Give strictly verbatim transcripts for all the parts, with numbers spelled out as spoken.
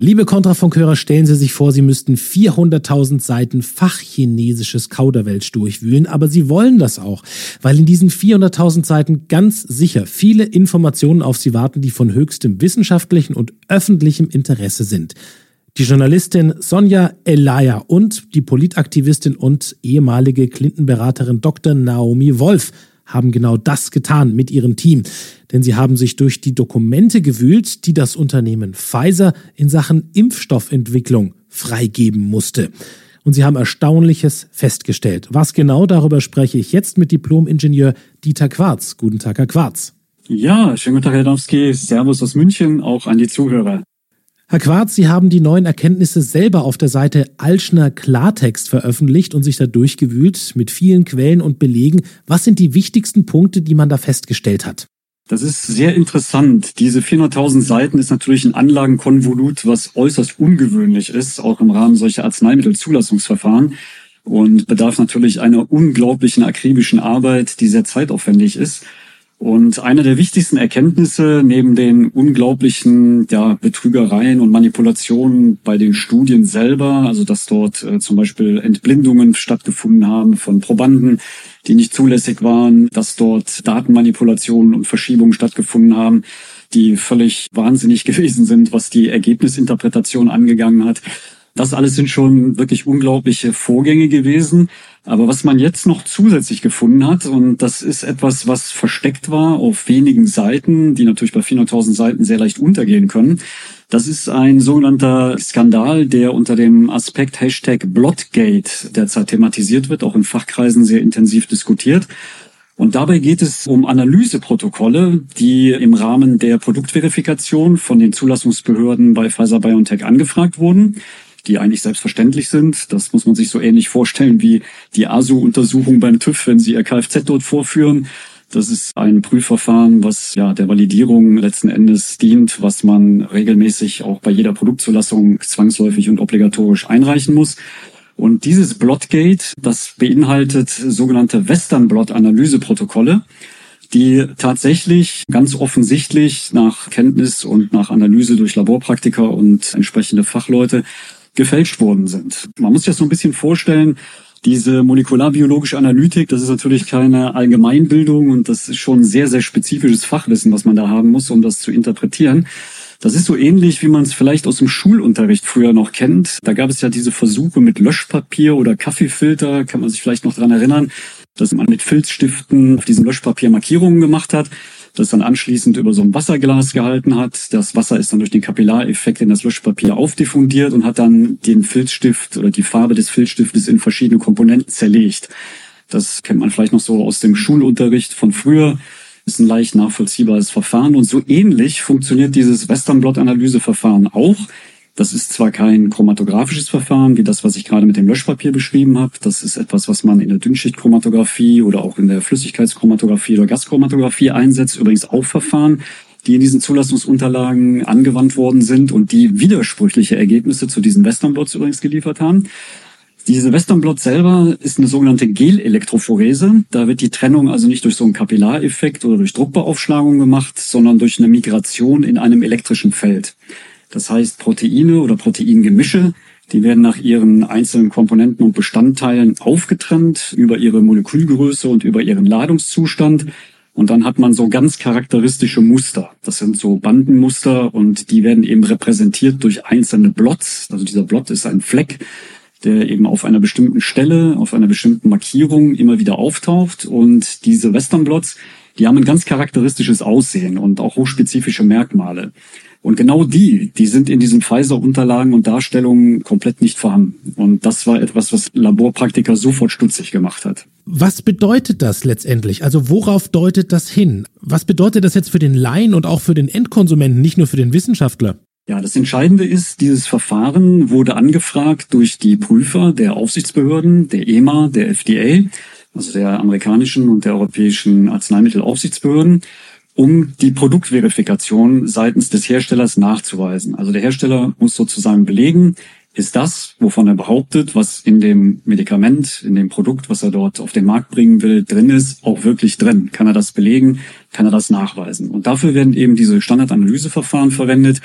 Liebe Kontrafunkhörer, stellen Sie sich vor, Sie müssten vierhunderttausend Seiten fachchinesisches Kauderwelsch durchwühlen, aber Sie wollen das auch, weil in diesen vierhunderttausend Seiten ganz sicher viele Informationen auf Sie warten, die von höchstem wissenschaftlichen und öffentlichem Interesse sind. Die Journalistin Sonja Elaya und die Politaktivistin und ehemalige Clinton-Beraterin Doktor Naomi Wolf haben genau das getan mit ihrem Team. Denn sie haben sich durch die Dokumente gewühlt, die das Unternehmen Pfizer in Sachen Impfstoffentwicklung freigeben musste. Und sie haben Erstaunliches festgestellt. Was genau, darüber spreche ich jetzt mit Diplom-Ingenieur Dieter Quarz. Guten Tag, Herr Quarz. Ja, schönen guten Tag, Herr Domski. Servus aus München, auch an die Zuhörer. Herr Quarz, Sie haben die neuen Erkenntnisse selber auf der Seite Alschner Klartext veröffentlicht und sich da durchgewühlt mit vielen Quellen und Belegen. Was sind die wichtigsten Punkte, die man da festgestellt hat? Das ist sehr interessant. Diese vierhunderttausend Seiten ist natürlich ein Anlagenkonvolut, was äußerst ungewöhnlich ist, auch im Rahmen solcher Arzneimittelzulassungsverfahren und bedarf natürlich einer unglaublichen akribischen Arbeit, die sehr zeitaufwendig ist. Und eine der wichtigsten Erkenntnisse neben den unglaublichen ja, Betrügereien und Manipulationen bei den Studien selber, also dass dort äh, zum Beispiel Entblindungen stattgefunden haben von Probanden, die nicht zulässig waren, dass dort Datenmanipulationen und Verschiebungen stattgefunden haben, die völlig wahnsinnig gewesen sind, was die Ergebnisinterpretation angegangen hat. Das alles sind schon wirklich unglaubliche Vorgänge gewesen. Aber was man jetzt noch zusätzlich gefunden hat, und das ist etwas, was versteckt war auf wenigen Seiten, die natürlich bei vierhunderttausend Seiten sehr leicht untergehen können, das ist ein sogenannter Skandal, der unter dem Aspekt Hashtag Blotgate derzeit thematisiert wird, auch in Fachkreisen sehr intensiv diskutiert. Und dabei geht es um Analyseprotokolle, die im Rahmen der Produktverifikation von den Zulassungsbehörden bei Pfizer-BioNTech angefragt wurden, die eigentlich selbstverständlich sind. Das muss man sich so ähnlich vorstellen wie die A S U-Untersuchung beim TÜV, wenn sie ihr Kfz dort vorführen. Das ist ein Prüfverfahren, was ja der Validierung letzten Endes dient, was man regelmäßig auch bei jeder Produktzulassung zwangsläufig und obligatorisch einreichen muss. Und dieses Blotgate, das beinhaltet sogenannte Western Blot-Analyseprotokolle, die tatsächlich ganz offensichtlich nach Kenntnis und nach Analyse durch Laborpraktiker und entsprechende Fachleute gefälscht worden sind. Man muss sich das so ein bisschen vorstellen, diese molekularbiologische Analytik, das ist natürlich keine Allgemeinbildung und das ist schon sehr, sehr spezifisches Fachwissen, was man da haben muss, um das zu interpretieren. Das ist so ähnlich, wie man es vielleicht aus dem Schulunterricht früher noch kennt. Da gab es ja diese Versuche mit Löschpapier oder Kaffeefilter, kann man sich vielleicht noch dran erinnern, dass man mit Filzstiften auf diesem Löschpapier Markierungen gemacht hat, das dann anschließend über so ein Wasserglas gehalten hat. Das Wasser ist dann durch den Kapillareffekt in das Löschpapier aufdiffundiert und hat dann den Filzstift oder die Farbe des Filzstiftes in verschiedene Komponenten zerlegt. Das kennt man vielleicht noch so aus dem Schulunterricht von früher. Ist ein leicht nachvollziehbares Verfahren und so ähnlich funktioniert dieses Western Blot-Analyseverfahren auch. Das ist zwar kein chromatographisches Verfahren, wie das, was ich gerade mit dem Löschpapier beschrieben habe. Das ist etwas, was man in der Dünnschichtchromatographie oder auch in der Flüssigkeitschromatographie oder Gaschromatographie einsetzt. Übrigens auch Verfahren, die in diesen Zulassungsunterlagen angewandt worden sind und die widersprüchliche Ergebnisse zu diesen Western Blots übrigens geliefert haben. Diese Western Blot selber ist eine sogenannte Gelelektrophorese. Da wird die Trennung also nicht durch so einen Kapillareffekt oder durch Druckbeaufschlagung gemacht, sondern durch eine Migration in einem elektrischen Feld. Das heißt, Proteine oder Proteingemische, die werden nach ihren einzelnen Komponenten und Bestandteilen aufgetrennt über ihre Molekülgröße und über ihren Ladungszustand. Und dann hat man so ganz charakteristische Muster. Das sind so Bandenmuster und die werden eben repräsentiert durch einzelne Blots. Also dieser Blot ist ein Fleck, der eben auf einer bestimmten Stelle, auf einer bestimmten Markierung immer wieder auftaucht. Und diese Western Blots, die haben ein ganz charakteristisches Aussehen und auch hochspezifische Merkmale. Und genau die, die sind in diesen Pfizer-Unterlagen und Darstellungen komplett nicht vorhanden. Und das war etwas, was Laborpraktiker sofort stutzig gemacht hat. Was bedeutet das letztendlich? Also worauf deutet das hin? Was bedeutet das jetzt für den Laien und auch für den Endkonsumenten, nicht nur für den Wissenschaftler? Ja, das Entscheidende ist, dieses Verfahren wurde angefragt durch die Prüfer der Aufsichtsbehörden, der E M A, der F D A, also der amerikanischen und der europäischen Arzneimittelaufsichtsbehörden, um die Produktverifikation seitens des Herstellers nachzuweisen. Also der Hersteller muss sozusagen belegen, ist das, wovon er behauptet, was in dem Medikament, in dem Produkt, was er dort auf den Markt bringen will, drin ist, auch wirklich drin? Kann er das belegen? Kann er das nachweisen? Und dafür werden eben diese Standardanalyseverfahren verwendet,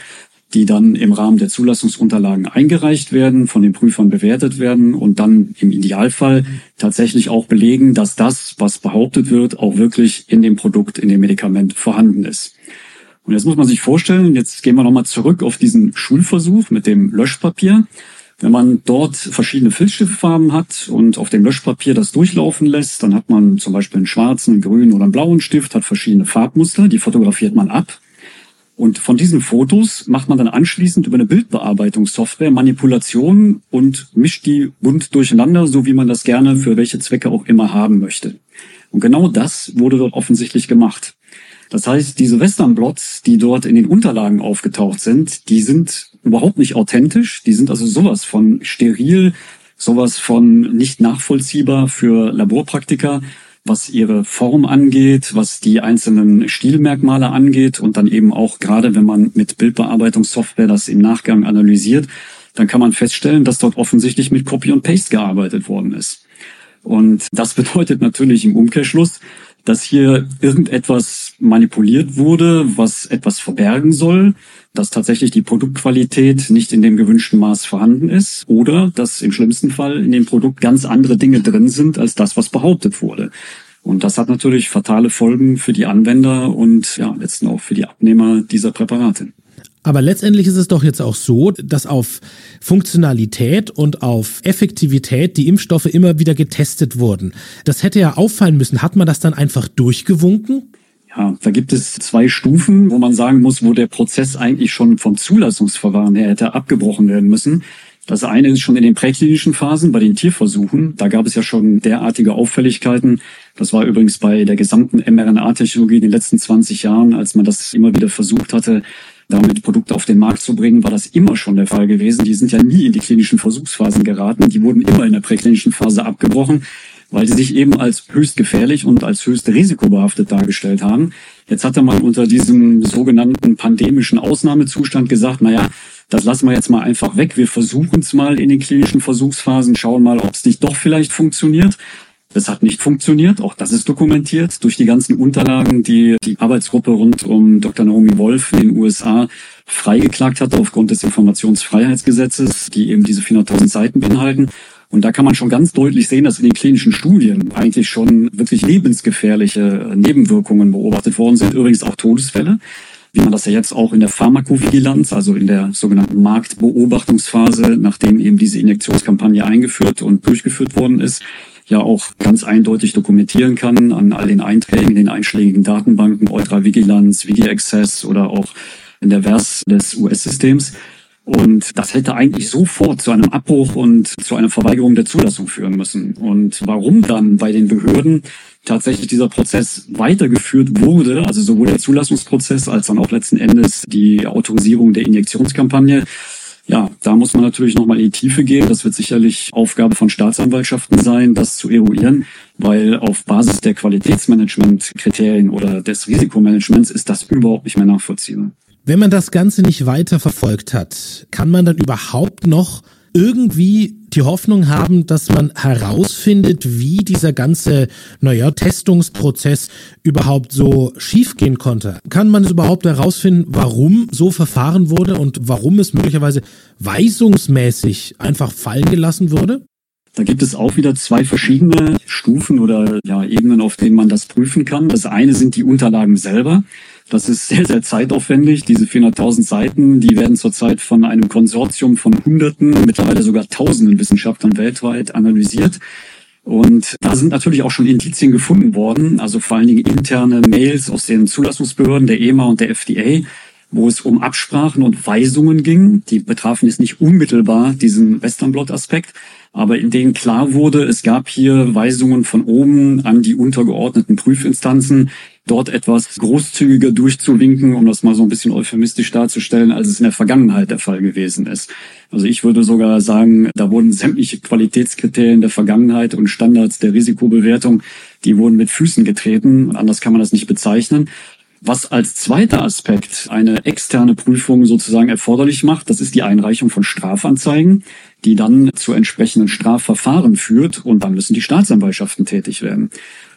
die dann im Rahmen der Zulassungsunterlagen eingereicht werden, von den Prüfern bewertet werden und dann im Idealfall tatsächlich auch belegen, dass das, was behauptet wird, auch wirklich in dem Produkt, in dem Medikament vorhanden ist. Und jetzt muss man sich vorstellen, jetzt gehen wir nochmal zurück auf diesen Schulversuch mit dem Löschpapier. Wenn man dort verschiedene Filzstiftfarben hat und auf dem Löschpapier das durchlaufen lässt, dann hat man zum Beispiel einen schwarzen, einen grünen oder einen blauen Stift, hat verschiedene Farbmuster, die fotografiert man ab. Und von diesen Fotos macht man dann anschließend über eine Bildbearbeitungssoftware Manipulationen und mischt die bunt durcheinander, so wie man das gerne für welche Zwecke auch immer haben möchte. Und genau das wurde dort offensichtlich gemacht. Das heißt, diese Western-Blots, die dort in den Unterlagen aufgetaucht sind, die sind überhaupt nicht authentisch. Die sind also sowas von steril, sowas von nicht nachvollziehbar für Laborpraktiker, was ihre Form angeht, was die einzelnen Stilmerkmale angeht und dann eben auch gerade, wenn man mit Bildbearbeitungssoftware das im Nachgang analysiert, dann kann man feststellen, dass dort offensichtlich mit Copy und Paste gearbeitet worden ist. Und das bedeutet natürlich im Umkehrschluss, dass hier irgendetwas manipuliert wurde, was etwas verbergen soll, dass tatsächlich die Produktqualität nicht in dem gewünschten Maß vorhanden ist oder dass im schlimmsten Fall in dem Produkt ganz andere Dinge drin sind als das, was behauptet wurde. Und das hat natürlich fatale Folgen für die Anwender und ja, letztendlich auch für die Abnehmer dieser Präparate. Aber letztendlich ist es doch jetzt auch so, dass auf Funktionalität und auf Effektivität die Impfstoffe immer wieder getestet wurden. Das hätte ja auffallen müssen. Hat man das dann einfach durchgewunken? Ja, da gibt es zwei Stufen, wo man sagen muss, wo der Prozess eigentlich schon vom Zulassungsverfahren her hätte abgebrochen werden müssen. Das eine ist schon in den präklinischen Phasen bei den Tierversuchen. Da gab es ja schon derartige Auffälligkeiten. Das war übrigens bei der gesamten mRNA-Technologie in den letzten zwanzig Jahren, als man das immer wieder versucht hatte, damit Produkte auf den Markt zu bringen, war das immer schon der Fall gewesen. Die sind ja nie in die klinischen Versuchsphasen geraten. Die wurden immer in der präklinischen Phase abgebrochen, weil sie sich eben als höchst gefährlich und als höchst risikobehaftet dargestellt haben. Jetzt hatte man unter diesem sogenannten pandemischen Ausnahmezustand gesagt, naja, das lassen wir jetzt mal einfach weg. Wir versuchen es mal in den klinischen Versuchsphasen, schauen mal, ob es nicht doch vielleicht funktioniert. Das hat nicht funktioniert, auch das ist dokumentiert durch die ganzen Unterlagen, die die Arbeitsgruppe rund um Doktor Naomi Wolf in den U S A freigeklagt hatte aufgrund des Informationsfreiheitsgesetzes, die eben diese vierhunderttausend Seiten beinhalten. Und da kann man schon ganz deutlich sehen, dass in den klinischen Studien eigentlich schon wirklich lebensgefährliche Nebenwirkungen beobachtet worden sind, übrigens auch Todesfälle, wie man das ja jetzt auch in der Pharmakovigilanz, also in der sogenannten Marktbeobachtungsphase, nachdem eben diese Injektionskampagne eingeführt und durchgeführt worden ist, ja auch ganz eindeutig dokumentieren kann an all den Einträgen in den einschlägigen Datenbanken, Ultravigilanz, VigiAccess oder auch in der V E R S des U S-Systems. Und das hätte eigentlich sofort zu einem Abbruch und zu einer Verweigerung der Zulassung führen müssen. Und warum dann bei den Behörden tatsächlich dieser Prozess weitergeführt wurde, also sowohl der Zulassungsprozess als dann auch letzten Endes die Autorisierung der Injektionskampagne, ja, da muss man natürlich nochmal in die Tiefe gehen. Das wird sicherlich Aufgabe von Staatsanwaltschaften sein, das zu eruieren, weil auf Basis der Qualitätsmanagementkriterien oder des Risikomanagements ist das überhaupt nicht mehr nachvollziehbar. Wenn man das Ganze nicht weiter verfolgt hat, kann man dann überhaupt noch irgendwie die Hoffnung haben, dass man herausfindet, wie dieser ganze, naja, Testungsprozess überhaupt so schiefgehen konnte? Kann man es überhaupt herausfinden, warum so verfahren wurde und warum es möglicherweise weisungsmäßig einfach fallen gelassen wurde? Da gibt es auch wieder zwei verschiedene Stufen oder ja, Ebenen, auf denen man das prüfen kann. Das eine sind die Unterlagen selber. Das ist sehr, sehr zeitaufwendig. Diese vierhunderttausend Seiten, die werden zurzeit von einem Konsortium von Hunderten, mittlerweile sogar Tausenden Wissenschaftlern weltweit analysiert. Und da sind natürlich auch schon Indizien gefunden worden, also vor allen Dingen interne Mails aus den Zulassungsbehörden, der E M A und der F D A, wo es um Absprachen und Weisungen ging. Die betrafen jetzt nicht unmittelbar diesen Western-Blot-Aspekt, aber in denen klar wurde, es gab hier Weisungen von oben an die untergeordneten Prüfinstanzen, dort etwas großzügiger durchzuwinken, um das mal so ein bisschen euphemistisch darzustellen, als es in der Vergangenheit der Fall gewesen ist. Also ich würde sogar sagen, da wurden sämtliche Qualitätskriterien der Vergangenheit und Standards der Risikobewertung, die wurden mit Füßen getreten. Anders kann man das nicht bezeichnen. Was als zweiter Aspekt eine externe Prüfung sozusagen erforderlich macht, das ist die Einreichung von Strafanzeigen, die dann zu entsprechenden Strafverfahren führt und dann müssen die Staatsanwaltschaften tätig werden.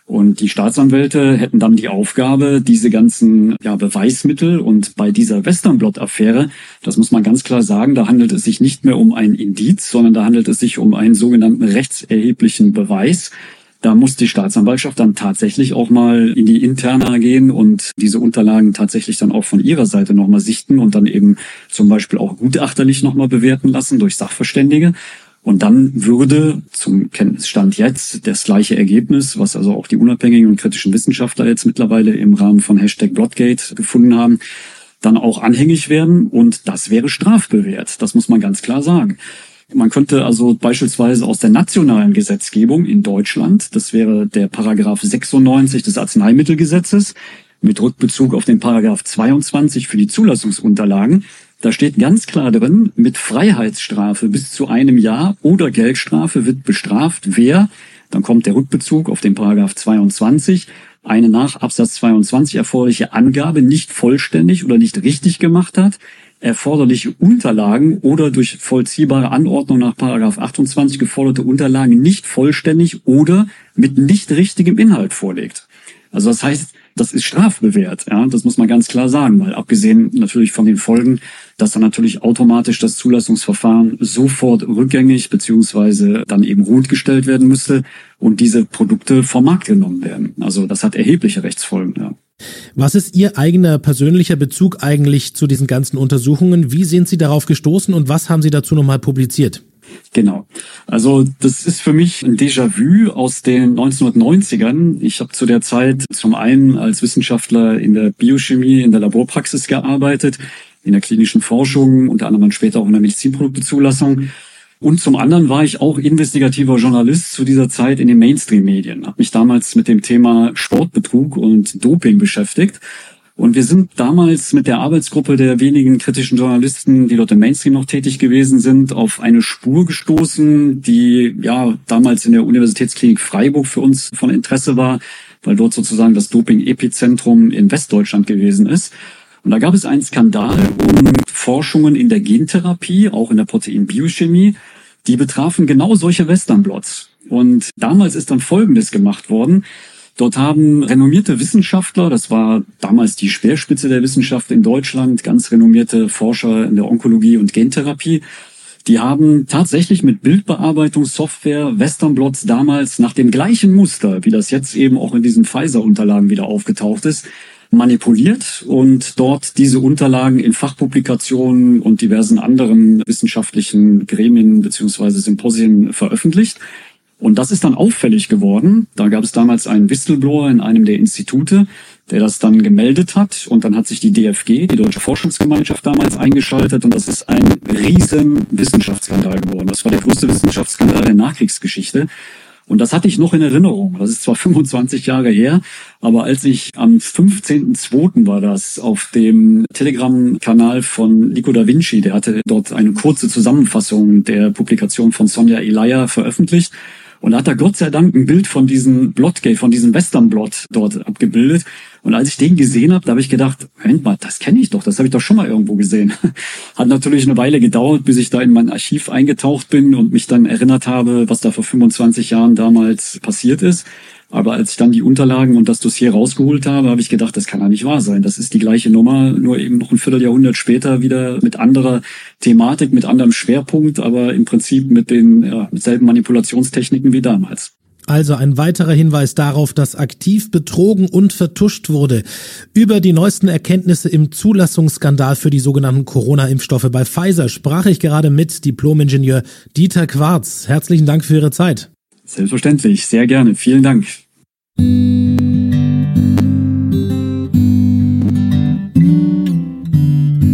Und die Staatsanwälte hätten dann die Aufgabe, diese ganzen ja, Beweismittel, und bei dieser Western Blot-Affäre, das muss man ganz klar sagen, da handelt es sich nicht mehr um ein Indiz, sondern da handelt es sich um einen sogenannten rechtserheblichen Beweis. Da muss die Staatsanwaltschaft dann tatsächlich auch mal in die Interna gehen und diese Unterlagen tatsächlich dann auch von ihrer Seite nochmal sichten und dann eben zum Beispiel auch gutachterlich nochmal bewerten lassen durch Sachverständige. Und dann würde zum Kenntnisstand jetzt das gleiche Ergebnis, was also auch die unabhängigen und kritischen Wissenschaftler jetzt mittlerweile im Rahmen von Hashtag Blotgate gefunden haben, dann auch anhängig werden, und das wäre strafbewehrt. Das muss man ganz klar sagen. Man könnte also beispielsweise aus der nationalen Gesetzgebung in Deutschland, das wäre der Paragraph sechsundneunzig des Arzneimittelgesetzes, mit Rückbezug auf den Paragraph zweiundzwanzig für die Zulassungsunterlagen, da steht ganz klar drin, mit Freiheitsstrafe bis zu einem Jahr oder Geldstrafe wird bestraft, wer, dann kommt der Rückbezug auf den Paragraph zweiundzwanzig, eine nach Absatz zweiundzwanzig erforderliche Angabe nicht vollständig oder nicht richtig gemacht hat, erforderliche Unterlagen oder durch vollziehbare Anordnung nach Paragraph achtundzwanzig geforderte Unterlagen nicht vollständig oder mit nicht richtigem Inhalt vorlegt. Also das heißt, das ist strafbewehrt, ja, das muss man ganz klar sagen, weil abgesehen natürlich von den Folgen, dass dann natürlich automatisch das Zulassungsverfahren sofort rückgängig beziehungsweise dann eben ruhend gestellt werden müsste und diese Produkte vom Markt genommen werden. Also das hat erhebliche Rechtsfolgen, ja. Was ist Ihr eigener persönlicher Bezug eigentlich zu diesen ganzen Untersuchungen? Wie sind Sie darauf gestoßen und was haben Sie dazu nochmal publiziert? Genau. Also das ist für mich ein Déjà-vu aus den neunzehnhundertneunzigern. Ich habe zu der Zeit zum einen als Wissenschaftler in der Biochemie, in der Laborpraxis gearbeitet, in der klinischen Forschung, unter anderem später auch in der Medizinproduktezulassung. Und zum anderen war ich auch investigativer Journalist zu dieser Zeit in den Mainstream-Medien. Habe mich damals mit dem Thema Sportbetrug und Doping beschäftigt. Und wir sind damals mit der Arbeitsgruppe der wenigen kritischen Journalisten, die dort im Mainstream noch tätig gewesen sind, auf eine Spur gestoßen, die ja damals in der Universitätsklinik Freiburg für uns von Interesse war, weil dort sozusagen das Doping-Epizentrum in Westdeutschland gewesen ist. Und da gab es einen Skandal um Forschungen in der Gentherapie, auch in der Proteinbiochemie, die betrafen genau solche Western Blots. Und damals ist dann Folgendes gemacht worden. Dort haben renommierte Wissenschaftler, das war damals die Speerspitze der Wissenschaft in Deutschland, ganz renommierte Forscher in der Onkologie und Gentherapie, die haben tatsächlich mit Bildbearbeitungssoftware Western Blots damals nach dem gleichen Muster, wie das jetzt eben auch in diesen Pfizer-Unterlagen wieder aufgetaucht ist, manipuliert und dort diese Unterlagen in Fachpublikationen und diversen anderen wissenschaftlichen Gremien beziehungsweise Symposien veröffentlicht. Und das ist dann auffällig geworden. Da gab es damals einen Whistleblower in einem der Institute, der das dann gemeldet hat. Und dann hat sich die D F G, die Deutsche Forschungsgemeinschaft, damals eingeschaltet. Und das ist ein riesen Wissenschaftsskandal geworden. Das war der größte Wissenschaftsskandal der Nachkriegsgeschichte. Und das hatte ich noch in Erinnerung. Das ist zwar fünfundzwanzig Jahre her, aber als ich am fünfzehnten zweiten war das auf dem Telegram-Kanal von Nico da Vinci, der hatte dort eine kurze Zusammenfassung der Publikation von Sonja Elia veröffentlicht. Und da hat er Gott sei Dank ein Bild von diesem Blotgate, von diesem Western Blot dort abgebildet. Und als ich den gesehen habe, da habe ich gedacht, Moment mal, das kenne ich doch, das habe ich doch schon mal irgendwo gesehen. Hat natürlich eine Weile gedauert, bis ich da in mein Archiv eingetaucht bin und mich dann erinnert habe, was da vor fünfundzwanzig Jahren damals passiert ist. Aber als ich dann die Unterlagen und das Dossier rausgeholt habe, habe ich gedacht, das kann ja nicht wahr sein. Das ist die gleiche Nummer, nur eben noch ein Vierteljahrhundert später wieder mit anderer Thematik, mit anderem Schwerpunkt, aber im Prinzip mit den ja, mit selben Manipulationstechniken wie damals. Also ein weiterer Hinweis darauf, dass aktiv betrogen und vertuscht wurde. Über die neuesten Erkenntnisse im Zulassungsskandal für die sogenannten Corona-Impfstoffe bei Pfizer sprach ich gerade mit Diplom-Ingenieur Dieter Quarz. Herzlichen Dank für Ihre Zeit. Selbstverständlich, sehr gerne. Vielen Dank.